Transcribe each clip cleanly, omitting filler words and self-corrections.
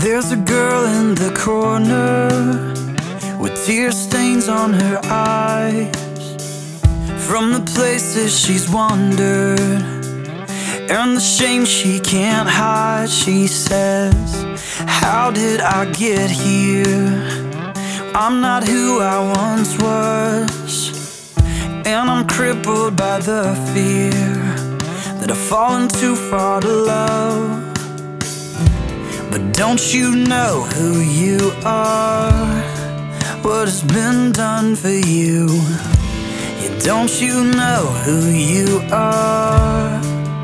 There's a girl in the corner with tear stains on her eyes from the places she's wandered and the shame she can't hide. She says, how did I get here? I'm not who I once was, and I'm crippled by the fear that I've fallen too far to love. But don't you know who you are? What has been done for you? Yeah, don't you know who you are?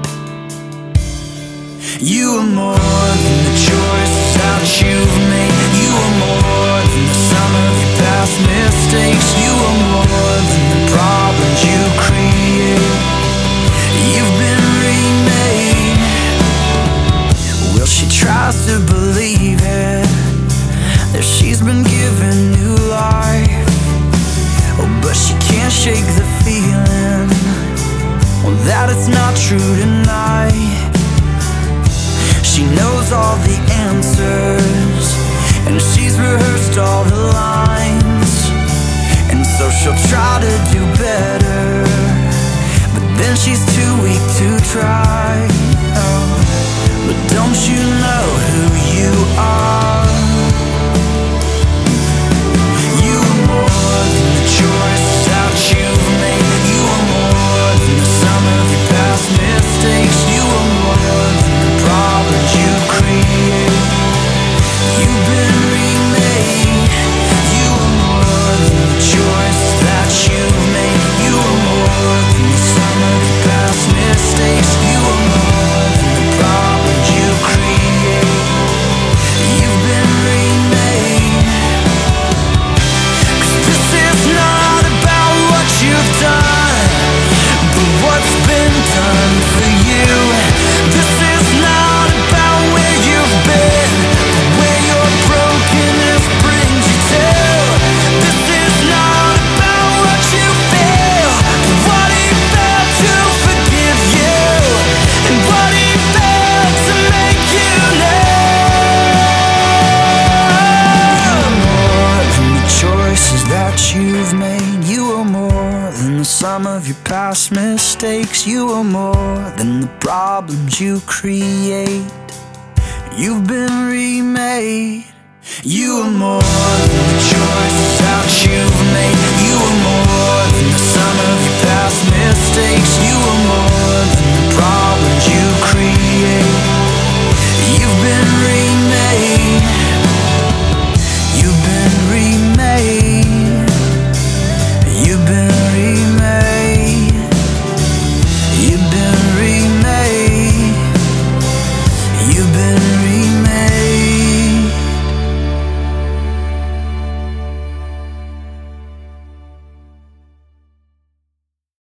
You are more than the choices that you've made. You are more than the sum of your past mistakes. You are more than the problems you create. You've been remade. Well, she tries to believe it, that she's been given new life. Oh, but she can't shake the feeling, well, that it's not true tonight. She knows all the answers, and she's rehearsed all the lines, and so she'll try to do better, but then she's too weak to try. Oh, but don't you know who you are? You are more than the choices that you've made. You are more than the sum of your past mistakes. You are more than the problems you create. You've been remade. You are more than the choices that you've made. You are more than the sum of your past mistakes. You are more than the problems you create. You've been remade. 'Cause this is not about what you've done, but what's been done for you. This is not about where you've been, but where your brokenness brings you to. This is not about what you feel, but what he felt to forgive you, and what he felt to make you know. You are more than the choices that you've made. You are more than the sum of your past mistakes. You are more than the problems you create. You've been remade. You are more than the choices that you've made. You are more than the sum of your past mistakes. You are more than the problems you create. You've been remade.